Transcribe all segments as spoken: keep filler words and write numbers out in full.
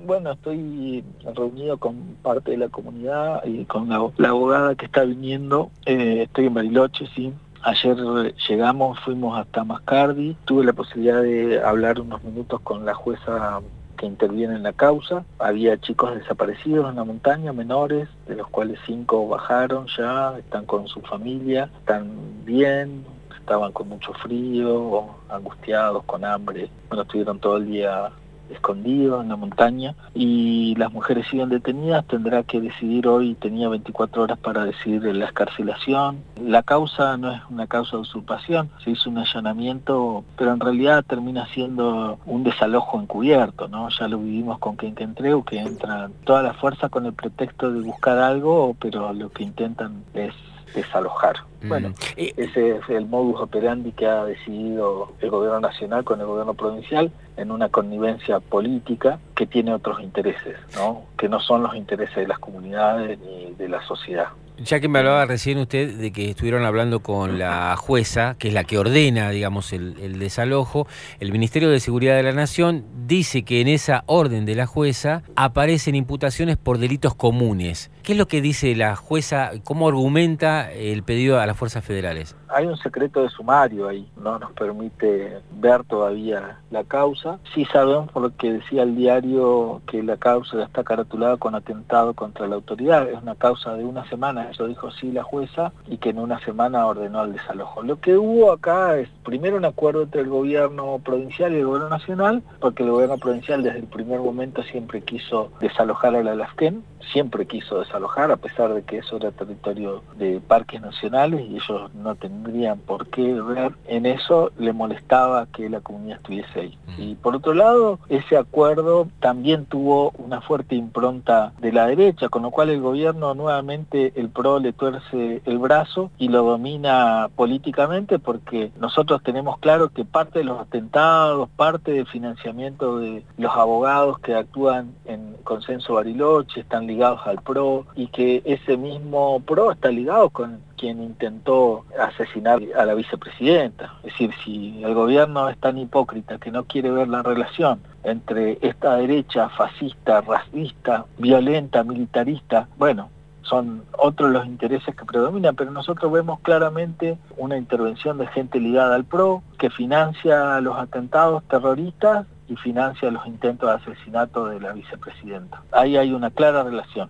Bueno, estoy reunido con parte de la comunidad y con la, la abogada que está viniendo. Eh, estoy en Bariloche, sí. Ayer llegamos, fuimos hasta Mascardi. Tuve la posibilidad de hablar unos minutos con la jueza que interviene en la causa. Había chicos desaparecidos en la montaña, menores, de los cuales cinco bajaron ya, están con su familia, están bien, estaban con mucho frío, angustiados, con hambre. Bueno, estuvieron todo el día escondidos en la montaña, y las mujeres siguen detenidas. Tendrá que decidir hoy, tenía veinticuatro horas para decidir la excarcelación. La causa no es una causa de usurpación, se hizo un allanamiento, pero en realidad termina siendo un desalojo encubierto, ¿no? Ya lo vivimos con Quenquentreu, que entra toda la fuerza con el pretexto de buscar algo, pero lo que intentan es desalojar. Mm. Bueno, ese es el modus operandi que ha decidido el gobierno nacional con el gobierno provincial, en una connivencia política que tiene otros intereses, ¿no? Que no son los intereses de las comunidades ni de la sociedad. Ya que me hablaba recién usted de que estuvieron hablando con la jueza, que es la que ordena, digamos, el, el desalojo, el Ministerio de Seguridad de la Nación dice que en esa orden de la jueza aparecen imputaciones por delitos comunes. ¿Qué es lo que dice la jueza? ¿Cómo argumenta el pedido a las fuerzas federales? Hay un secreto de sumario ahí, no nos permite ver todavía la causa. Sí sabemos, por lo que decía el diario, que la causa ya está caratulada con atentado contra la autoridad. Es una causa de una semana, eso dijo sí la jueza, y que en una semana ordenó el desalojo. Lo que hubo acá es primero un acuerdo entre el gobierno provincial y el gobierno nacional, porque el gobierno provincial desde el primer momento siempre quiso desalojar a la Lasquén, siempre quiso desalojar, a pesar de que eso era territorio de parques nacionales y ellos no tendrían por qué ver en eso. Le molestaba que la comunidad estuviese ahí. Y por otro lado, ese acuerdo también tuvo una fuerte impronta de la derecha, con lo cual el gobierno nuevamente, el PRO, le tuerce el brazo y lo domina políticamente, porque nosotros tenemos claro que parte de los atentados, parte del financiamiento de los abogados que actúan en Consenso Bariloche están ligados al PRO, y que ese mismo PRO está ligado con quien intentó asesinar a la vicepresidenta. Es decir, si el gobierno es tan hipócrita que no quiere ver la relación entre esta derecha fascista, racista, violenta, militarista, bueno, son otros los intereses que predominan, pero nosotros vemos claramente una intervención de gente ligada al PRO, que financia los atentados terroristas y financia los intentos de asesinato de la vicepresidenta. Ahí hay una clara relación.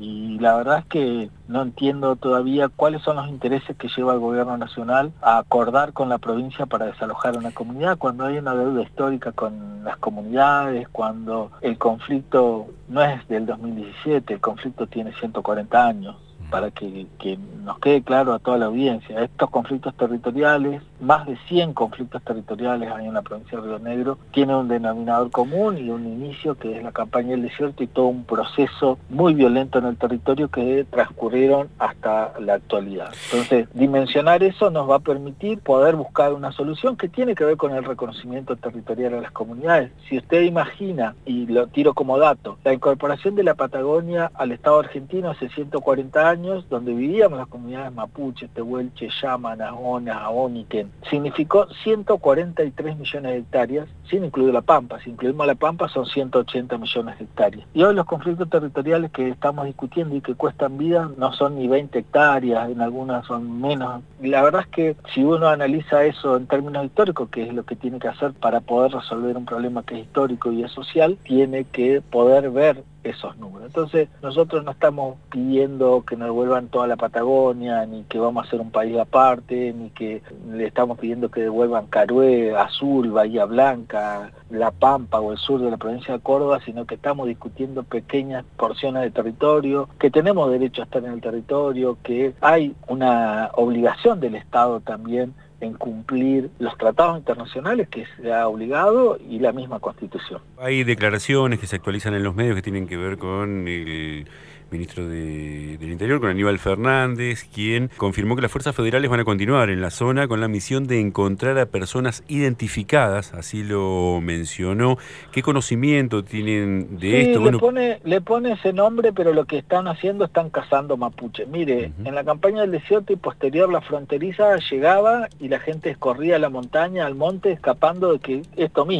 Y la verdad es que no entiendo todavía cuáles son los intereses que lleva el gobierno nacional a acordar con la provincia para desalojar a una comunidad, cuando hay una deuda histórica con las comunidades, cuando el conflicto no es del dos mil diecisiete, el conflicto tiene ciento cuarenta años. Para que, que nos quede claro a toda la audiencia, estos conflictos territoriales, más de cien conflictos territoriales hay en la provincia de Río Negro, tienen un denominador común y un inicio que es la campaña del desierto y todo un proceso muy violento en el territorio que transcurrieron hasta la actualidad. Entonces, dimensionar eso nos va a permitir poder buscar una solución que tiene que ver con el reconocimiento territorial a las comunidades. Si usted imagina, y lo tiro como dato, la incorporación de la Patagonia al Estado argentino hace ciento cuarenta años, donde vivíamos las comunidades mapuches, tehuelche, llama, nahona, aoniquen, significó ciento cuarenta y tres millones de hectáreas, sin incluir la Pampa. Si incluimos la Pampa son ciento ochenta millones de hectáreas. Y hoy los conflictos territoriales que estamos discutiendo y que cuestan vida no son ni veinte hectáreas, en algunas son menos. Y la verdad es que si uno analiza eso en términos históricos, que es lo que tiene que hacer para poder resolver un problema que es histórico y es social, tiene que poder ver esos números. Entonces, nosotros no estamos pidiendo que nos devuelvan toda la Patagonia, ni que vamos a ser un país aparte, ni que le estamos pidiendo que devuelvan Carué, Azul, Bahía Blanca, La Pampa o el sur de la provincia de Córdoba, sino que estamos discutiendo pequeñas porciones de territorio, que tenemos derecho a estar en el territorio, que hay una obligación del Estado también en cumplir los tratados internacionales que se ha obligado y la misma Constitución. Hay declaraciones que se actualizan en los medios que tienen que ver con el ministro de, del Interior, con Aníbal Fernández, quien confirmó que las fuerzas federales van a continuar en la zona con la misión de encontrar a personas identificadas, así lo mencionó. ¿Qué conocimiento tienen de sí, esto? Le, bueno, pone, le pone ese nombre, pero lo que están haciendo están cazando mapuche. Mire, uh-huh. En la campaña del desierto y posterior la fronteriza llegaba y la gente corría a la montaña, al monte, escapando de que esto mismo.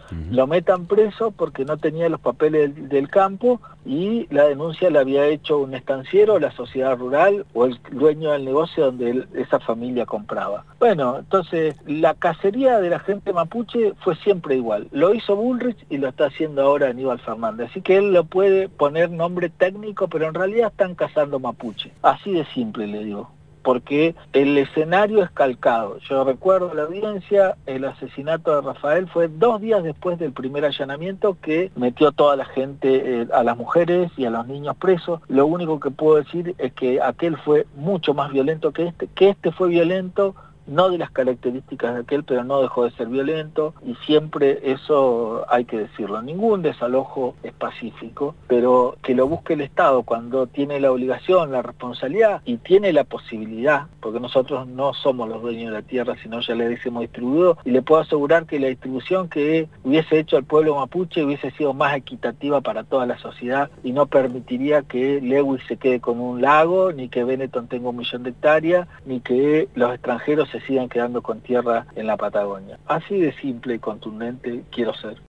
uh-huh. Lo metan preso porque no tenía los papeles del, del campo, y la denuncia la había hecho un estanciero, la sociedad rural o el dueño del negocio donde él, esa familia compraba. Bueno, entonces la cacería de la gente mapuche fue siempre igual. Lo hizo Bullrich y lo está haciendo ahora Aníbal Fernández. Así que él lo puede poner nombre técnico, pero en realidad están cazando mapuche. Así de simple le digo. Porque el escenario es calcado. Yo recuerdo la audiencia, el asesinato de Rafael fue dos días después del primer allanamiento que metió toda la gente, eh, a las mujeres y a los niños presos. Lo único que puedo decir es que aquel fue mucho más violento que este, que este fue violento, no de las características de aquel, pero no dejó de ser violento, y siempre eso hay que decirlo. Ningún desalojo es pacífico, pero que lo busque el Estado cuando tiene la obligación, la responsabilidad y tiene la posibilidad, porque nosotros no somos los dueños de la tierra, sino ya le decimos distribuido, y le puedo asegurar que la distribución que hubiese hecho al pueblo mapuche hubiese sido más equitativa para toda la sociedad y no permitiría que Lewis se quede con un lago, ni que Benetton tenga un millón de hectáreas, ni que los extranjeros se sigan quedando con tierra en la Patagonia. Así de simple y contundente quiero ser.